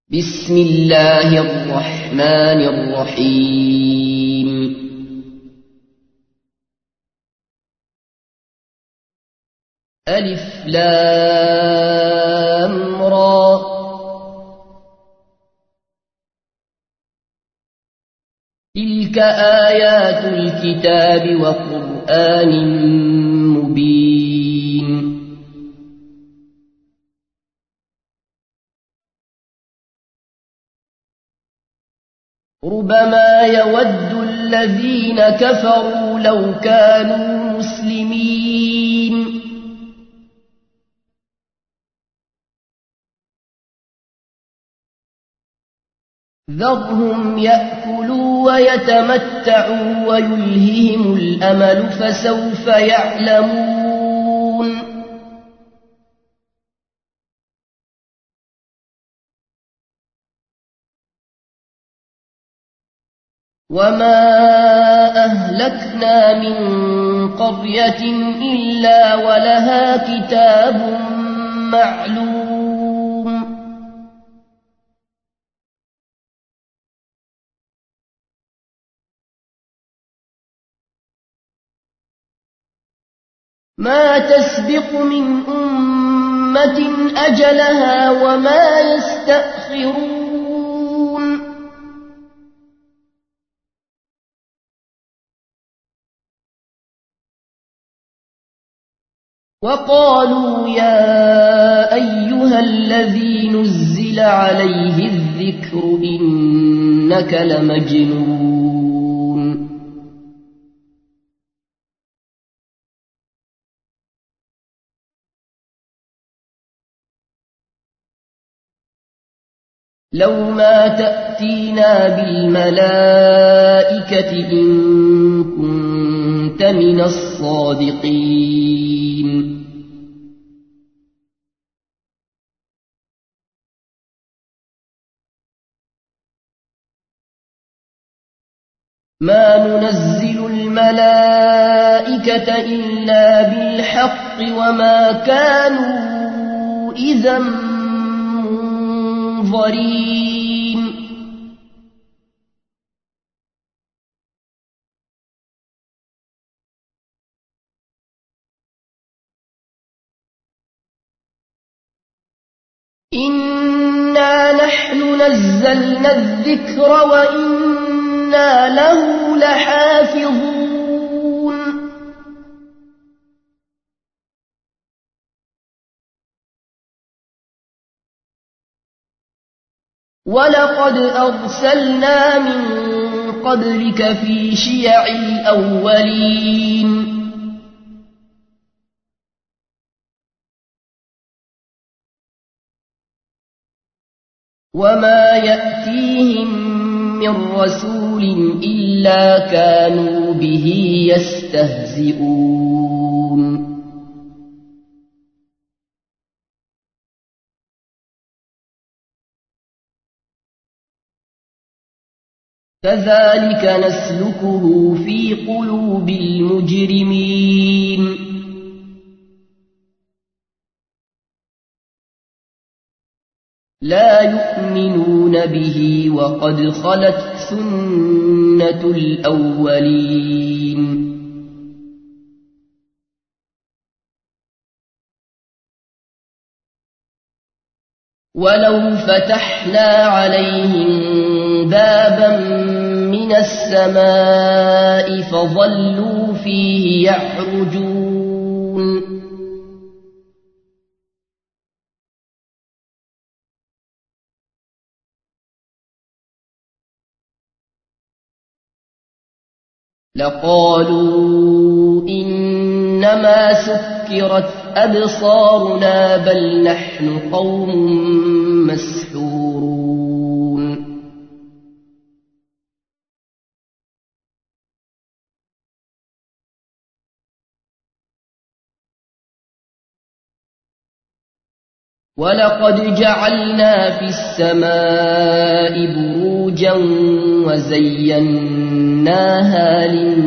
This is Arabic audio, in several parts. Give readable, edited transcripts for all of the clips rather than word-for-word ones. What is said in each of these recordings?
بسم الله الرحمن الرحيم ألف لام را تلك آيات الكتاب وقرآن مبين ربما يود الذين كفروا لو كانوا مسلمين ذرهم يأكلوا ويتمتعوا ويلههم الأمل فسوف يعلمون وما أهلكنا من قرية إلا ولها كتاب معلوم ما تسبق من أمة أجلها وما يستأخرون وقالوا يا أيها الذي نزل عليه الذكر إنك لمجنون لو ما تأتينا بالملائكة إن كنت من الصادقين ما ننزل الملائكة إلا بالحق وما كانوا إذا منظرين إنا نحن نزلنا الذكر وإنا له لحافظون ولقد أرسلنا من قبلك في شيع الأولين وما يأتيهم من رسول إلا كانوا به يستهزئون كذلك نسلكه في قلوب المجرمين لا يؤمنون به وقد خلت سنة الأولين ولو فتحنا عليهم بابا من السماء فظلوا فيه يعرجون لقالوا إنما سكرت أبصارنا بل نحن قوم مسحورون ولقد جعلنا في السماء بروجا وزيناها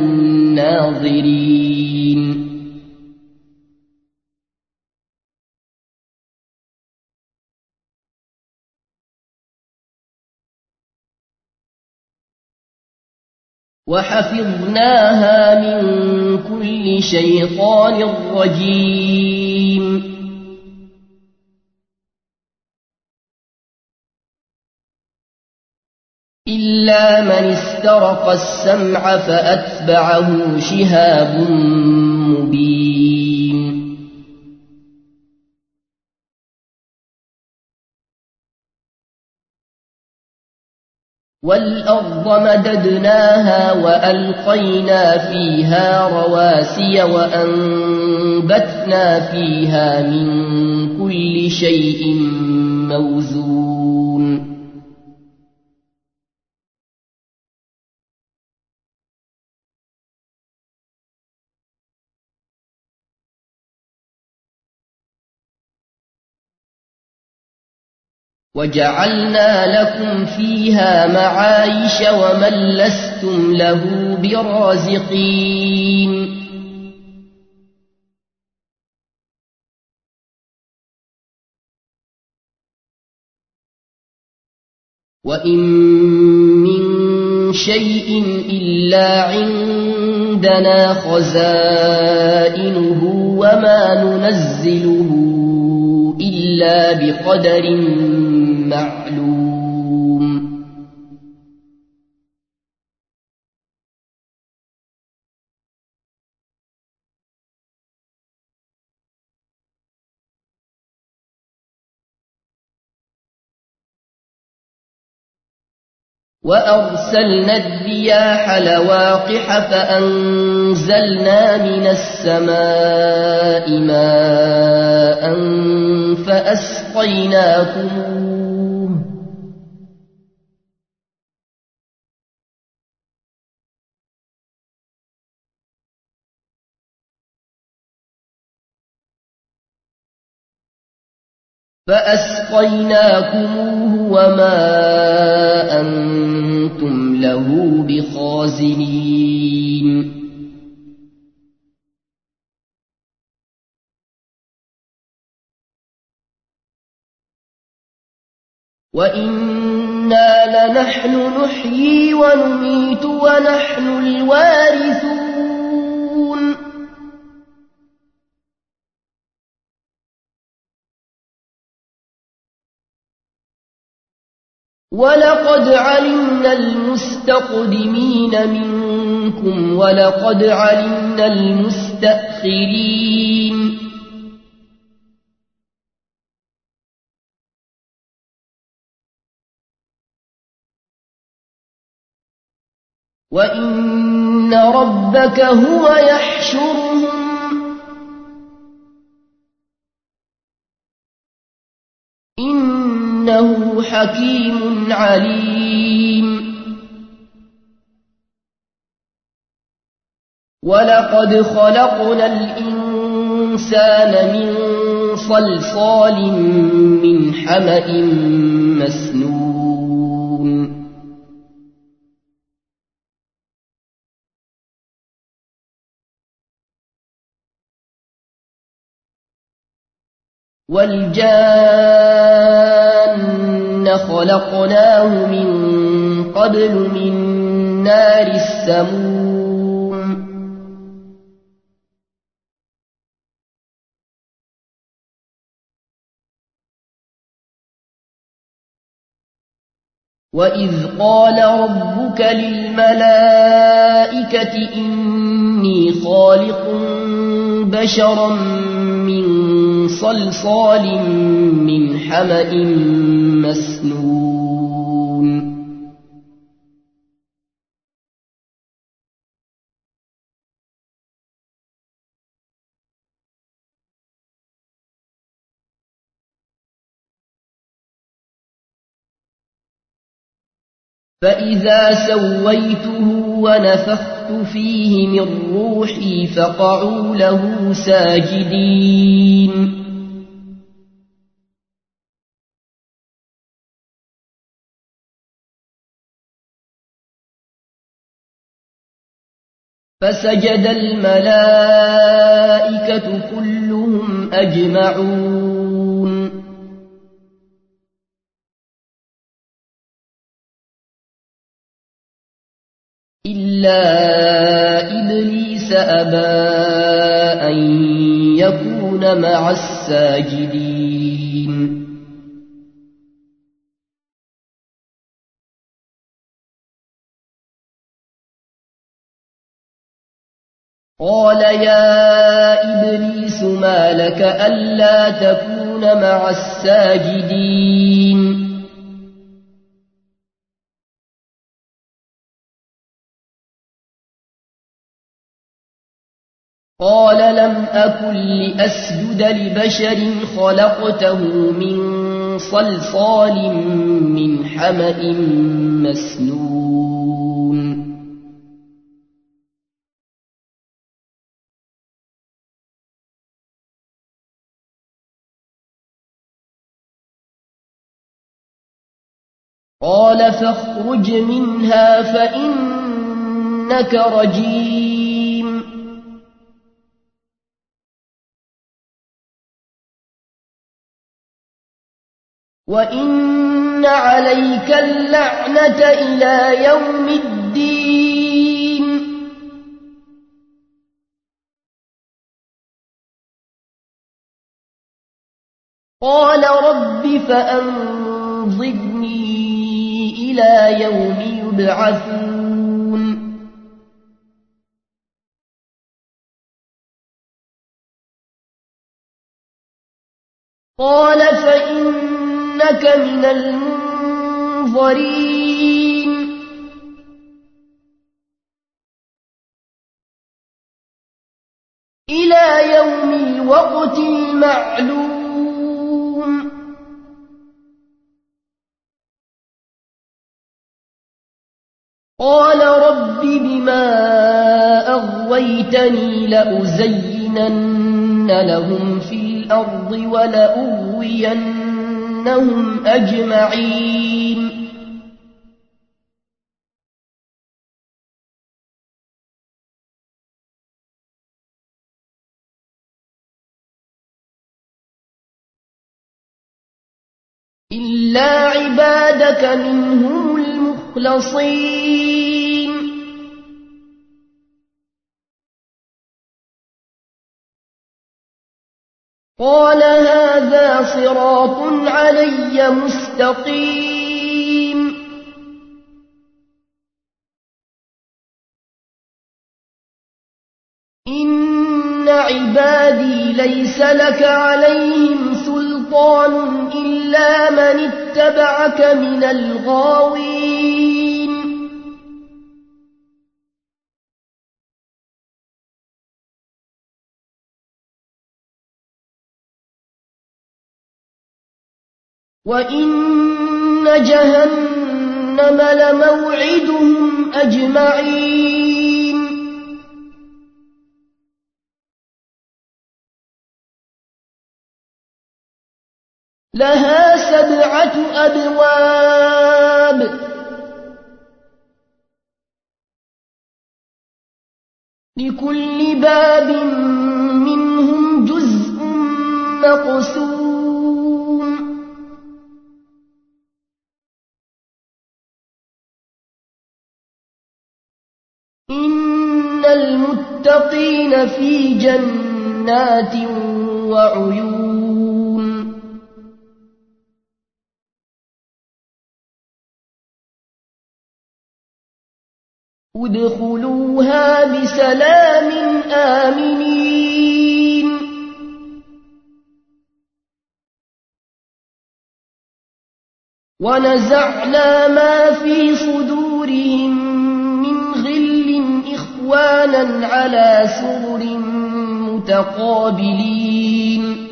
للناظرين وحفظناها من كل شيطان رجيم إلا من استرق السمع فأتبعه شهاب مبين والأرض مددناها وألقينا فيها رواسي وأنبتنا فيها من كل شيء موزون وجعلنا لكم فيها معايش ومن لستم له برازقين وإن من شيء إلا عندنا خزائنه وما ننزله إلا بقدر معلوم وأرسلنا الرياح لواقح فأنزلنا من السماء ماء فأسقيناكموه وما أنتم له بخازنين وإنا لنحن نحيي ونميت ونحن الوارثون ولقد علمنا المستقدمين منكم ولقد علمنا المستأخرين وإن ربك هو يحشرهم إنه حكيم عليم ولقد خلقنا الإنسان من صلصال من حمأ مسنون والجان خلقناه من قبل من نار السموم وإذ قال ربك للملائكة إني خالق بشرا من صلصال من حمأ مسنون فإذا سويته ونفخت فيه من روحي فقعوا له ساجدين فسجد الملائكة كلهم أجمعون إلا إلا إبليس أبى أن يكون مع الساجدين قال يا إبليس ما لك ألا تكون مع الساجدين قال لم أكن لأسجد لبشر خلقته من صلصال من حمأ مسنون قال فاخرج منها فإنك رجيم وإن عليك اللعنة إلى يوم الدين قال رب فأنظرني إلى يوم يبعثون قال فإنك من المنظرين إلى يوم الوقت المعلوم قال رب بما أغويتني لأزينن لهم في الأرض ولأغوينهم أجمعين إلا عبادك منهم المخلصين قال هذا صراط علي مستقيم إن عبادي ليس لك عليهم سلطان إلا من اتبعك من الغاوين وإن جهنم لموعدهم أجمعين لها 7 أبواب لكل باب منهم جزء مقسوم إن المتقين في جنات وعيون ادخلوها بسلام آمنين ونزعنا ما في صدورهم من غل إخوانا على سرر متقابلين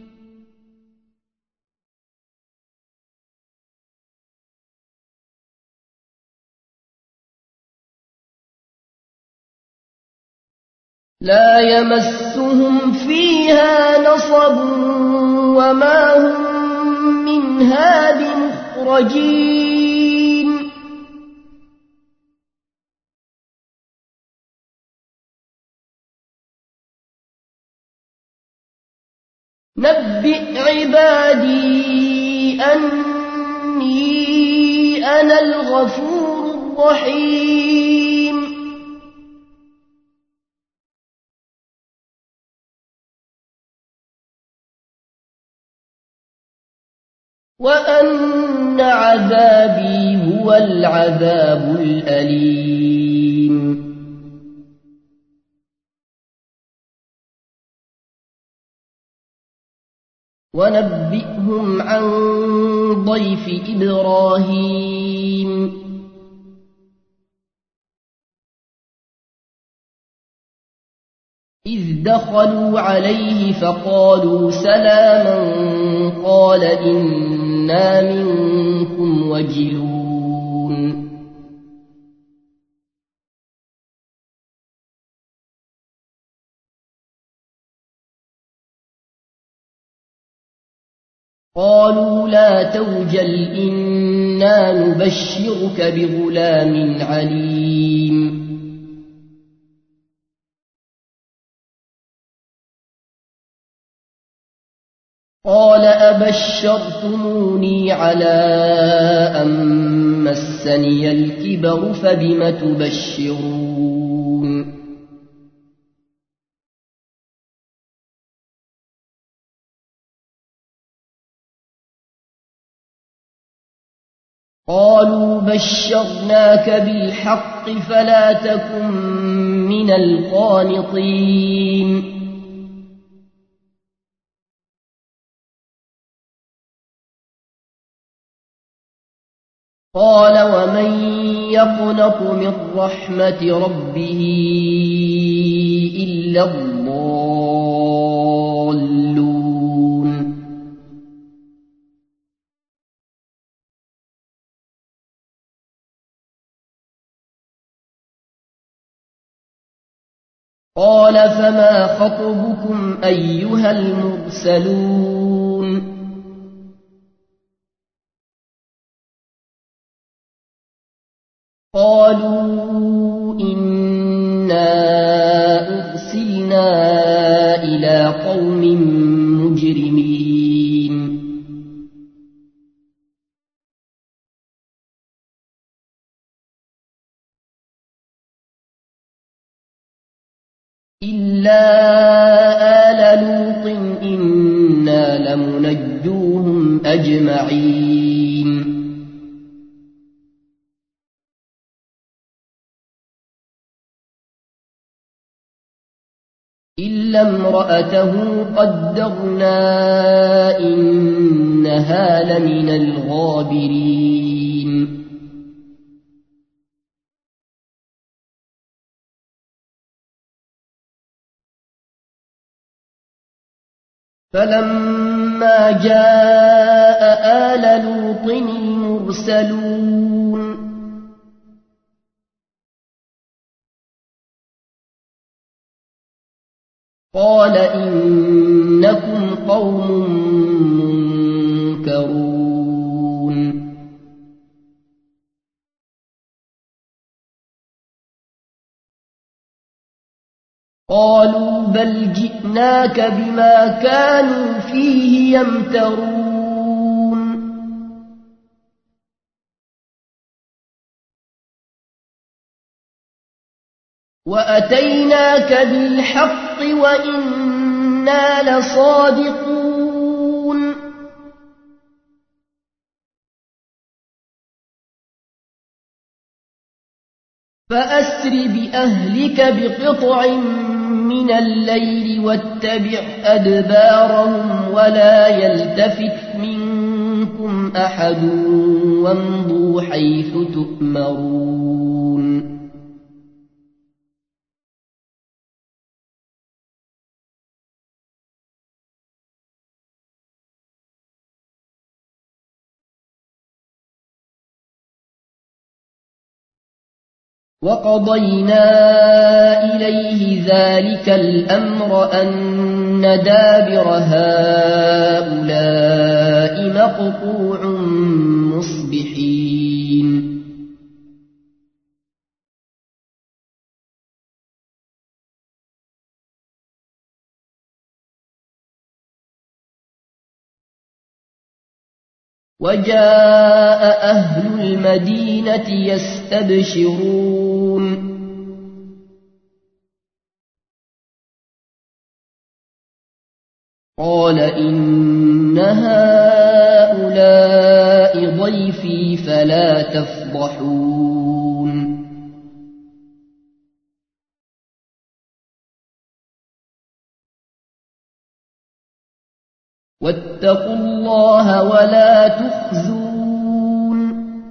لا يمسهم فيها نصب وما هم منها بمخرجين نبئ عبادي أني أنا الغفور الرحيم وأن عذابي هو العذاب الأليم ونبئهم عن ضيف إبراهيم إذ دخلوا عليه فقالوا سلاما قال إنا منكم وجلون قالوا لا توجل إنا نبشرك بغلام عليم قال أبشرتموني على أن مسني الكبر فبم تبشرون قالوا بشرناك بالحق فلا تكن من القانطين قال ومن يقنط من رحمة ربه إلا الضالون قال فما خطبكم أيها المرسلون قالوا إنا أرسلنا إلى قوم مجرمين إلا آل لوط إنا لمنجوهم أجمعين إلا امرأته قدرنا إنها لمن الغابرين فلما جاء آل لوط المرسلون قال إنكم قوم منكرون قالوا بل جئناك بما كانوا فيه يمترون وأتيناك بالحق وإنا لصادقون فأسر بأهلك بقطع من الليل واتبع أدبارهم ولا يلتفت منكم أحد وامضوا حيث تؤمرون وقضينا إليه ذلك الأمر أن دابر هؤلاء مقطوع مصبحين وجاء أهل المدينة يستبشرون قال إن هؤلاء تفضحون واتقوا الله ولا تخزون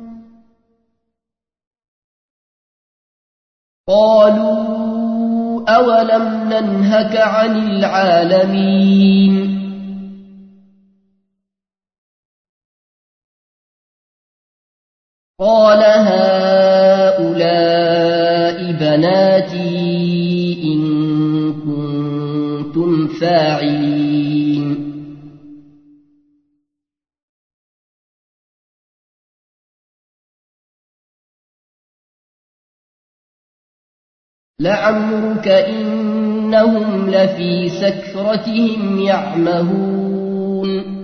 قالوا أولم ننهك عن العالمين قال هؤلاء بناتي إن كنتم فاعلين لعمرك إنهم لفي سكرتهم يعمهون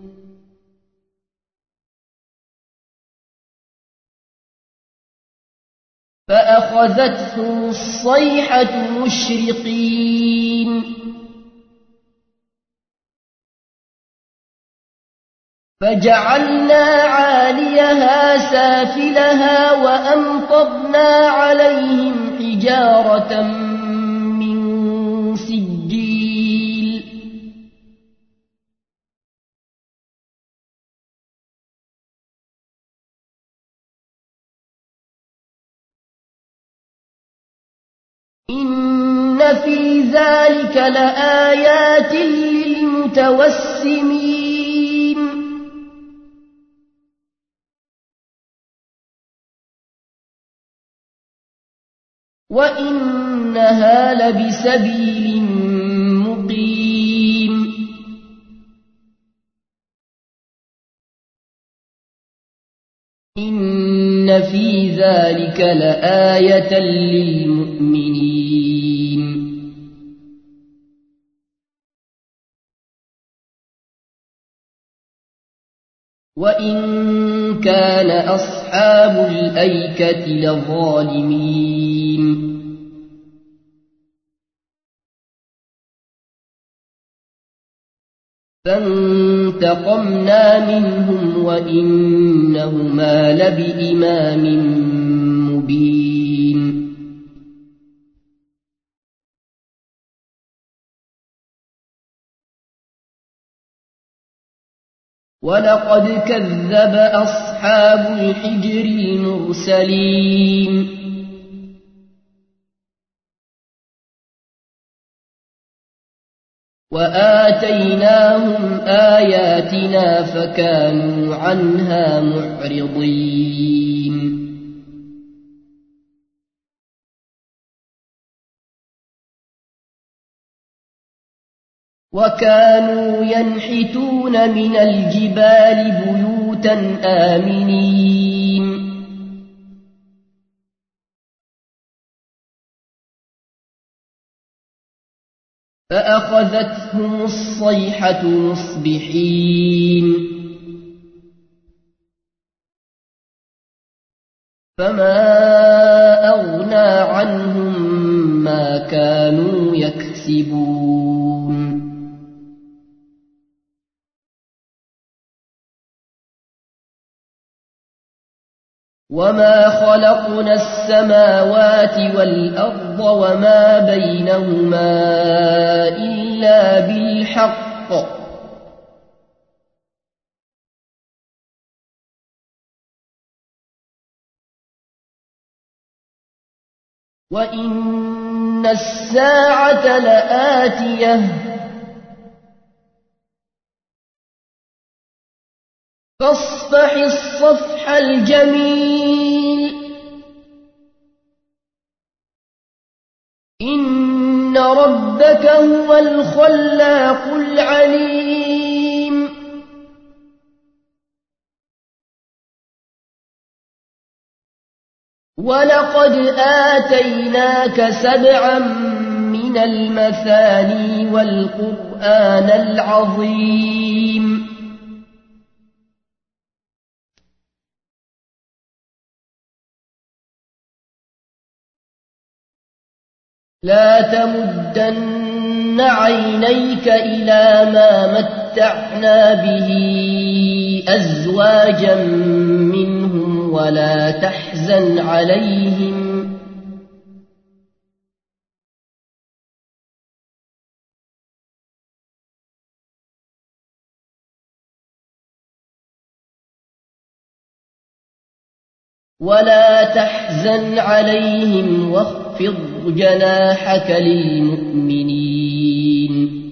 فأخذتهم الصيحة مشرقين فجعلنا عاليها سافلها وأمطرنا عليهم حجارة من سجيل إن في ذلك لآيات للمتوسمين وإنها لبسبيل مقيم إن في ذلك لآية للمؤمنين وإن كان أصحاب الأيكة لظالمين فانتقمنا منهم وإنهما لبإمام مبين ولقد كذب أصحاب الحجر المرسلين وآتيناهم آياتنا فكانوا عنها معرضين وكانوا ينحتون من الجبال بيوتا آمنين فأخذتهم الصيحة مصبحين فما أغنى عنهم ما كانوا يكسبون وما خلقنا السماوات والأرض وما بينهما إلا بالحق وإن الساعة لآتية فاصفح الصفح الجميل إن ربك هو الخلاق العليم ولقد آتيناك 7 من المثاني والقرآن العظيم لا تمدن عينيك إلى ما متعنا به أزواجا منهم ولا تحزن عليهم واخفض جناحك للمؤمنين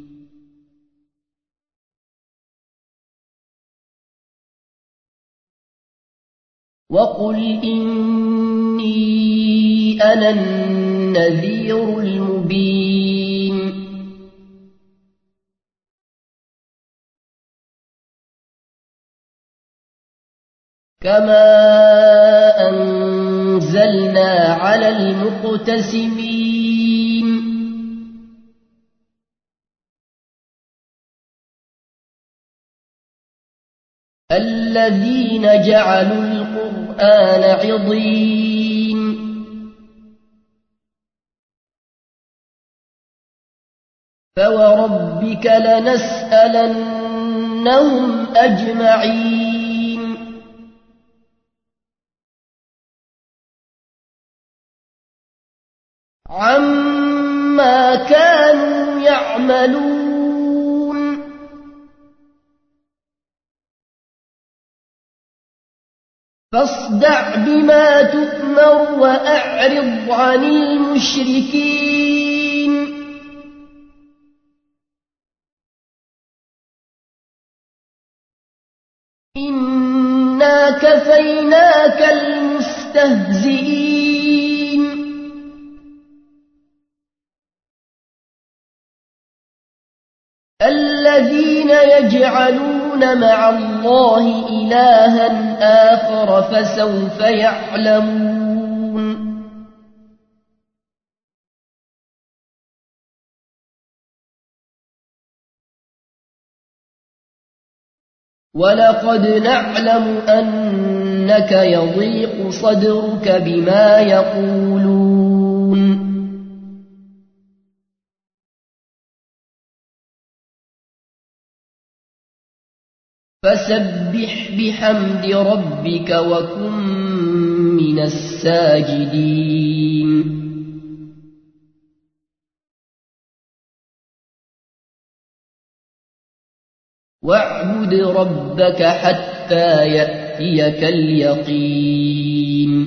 وقل إني أنا النذير المبين كما أنزلنا على المقتسمين الذين جعلوا القرآن عضين فوربك لنسألنهم أجمعين عما كانوا يعملون فاصدع بما تؤمر وأعرض عن المشركين إنا كفيناك المستهزئين الذين يجعلون مع الله إلها آخر فسوف يعلمون ولقد نعلم أنك يضيق صدرك بما يقولون فسبح بحمد ربك وكن من الساجدين واعبد ربك حتى يأتيك اليقين